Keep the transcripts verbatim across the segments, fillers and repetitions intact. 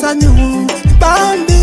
sanyu Bambi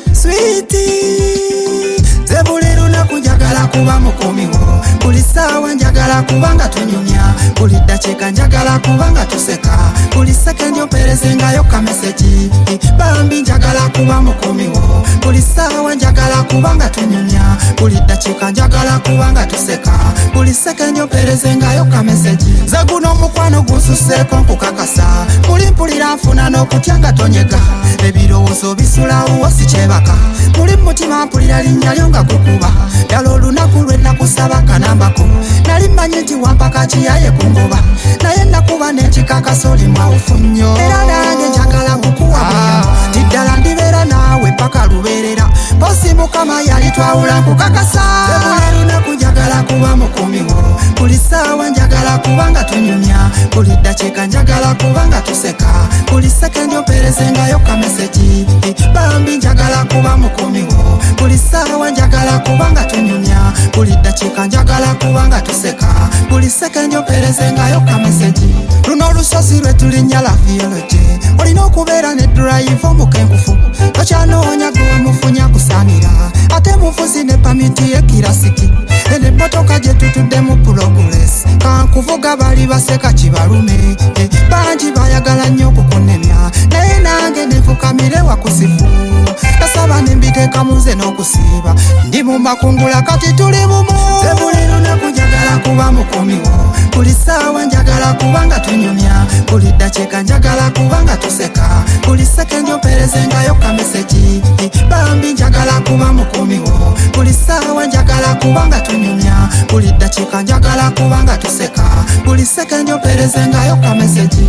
sweetie Ze buli lunaku njagala kuba mukumiwo buli ssaawa njagala kubanga tunyumya buli ddakiika njagala kubanga tuseka buli sekendi ompeerezengayo kameseji Bambi njagala kuba mukumiwo buli ssaawa njagala kubanga tunyumya buli ddakiika njagala kubanga tuseka buli sekendi ompeerezengayo kameseji ze guno omukwano gunsuseeko nkukakasa muli mpulira nfuna n'okutya nga tonyega ebirowoozo bisulawo si kyebaka muli mutima mpulira linnya lyo nga gukuba ddala olunaku lwe nakusaba kanambako nali mmanyi nti wampaka kiyaye ku ngoba naye nakuba n'ekikakasa oli mwawufu nnyo era nange njagala kukuwa ti ddala ndibeera naawe paka lubeerera bosi mukama yali twawula nkukakasa buli lunaku njagala kuba mukumiwo buli ssaawa njagala kubanga tunyumya buli ddakiika njagala kubanga tuseka buli sekendi ompeerezengayo kameseji Bambi njagala kuba mukumiwo buli ssaawa njagala kubanga tunyumya buli ddakiika njagala kubanga tuseka buli sekendi ompeerezengayo kameseji luno olusozi lwe tulinnya la violoje olina okubeera ne drive omukenkufu tokyanoonya gwe mufunya kusaanira ate muvuzi ne pamiti y'ekirasiki eno emmotoka gye tutudde mu progress kankuvuga bali baseka kibalume bangi bayagala nnyo okukunemya naye nange nenfukamire wakusifu nasaba nembiteeka munze n'okusiiba ndi mu makungula kati tuli bumu ze buli lunaku njagala kuba mukumiwo buli ssaawa njagala kubanga tunyumya buli ddakiika njagala kubanga tuseka buli sekendi ompeerezengayo kameseji Bambi njagala kuba mukumiwo buli ssaawa njagala kubanga tunyumya buli ddakiika njagala kubanga tuseka buli sekendi ompeerezengayo kameseji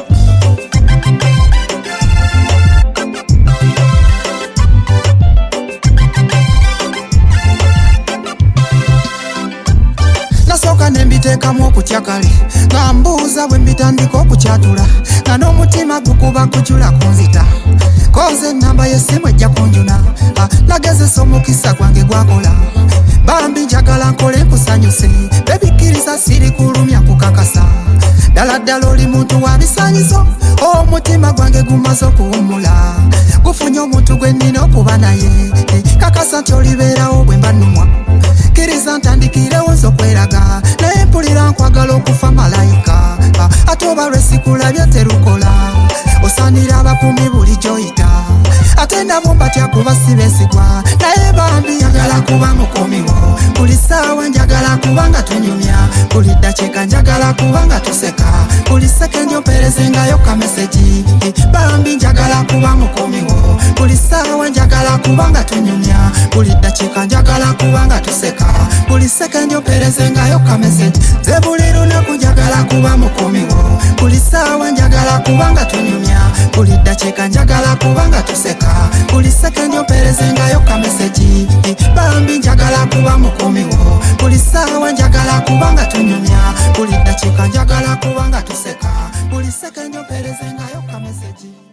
nasooka nembiteekamu okutya kale nga mbuuza bwe mbitandika okukyatula nga n'omutima gukuba kujula kunzita koze ennamba y'essimu ejja kunjuna nagezesa omukisa gwange gwakola Bambi njagala nkole nkusanyuse bebikkiriza siri kulumya kukakasa ddala ddala oli muntu wa bisaanyizo omutima gwange gumaze okuwummula gufunye omuntu gwe nnina okuba naye kakasa nti olibeerawo bwe mba nnumwa kkiriza ntandikirewo nze okweraga naye mpulira nkwagala okufa malayika ate oba lwesikulabye terukola osaanira abakuumi buli gyoyita ate nabo mbatya kuba si beesigwa naye Bambi njagala kuba mukumiwo buli ssaawa njagala kubanga tunyumya buli ddakiika njagala kubanga tuseka buli sekendi ompeerezengayo kameseji Bambi njagala kuba mukumiwo buli ssaawa njagala kubanga tunyumya buli ddakiika njagala kubanga tuseka buli sekendi ompeerezengayo kameseji ze buli lunaku njagala kuba mukumiwo buli ssaawa njagala kubanga tunyumya buli ddakiika njagala kubanga tuseka buli sekendi ompeerezengayo kameseji Bambi njagala kuba mukumiwo buli ssaawa njagala kubanga tunyumya buli ddakiika njagala kubanga tuseka buli sekendi ompeerezengayo kameseji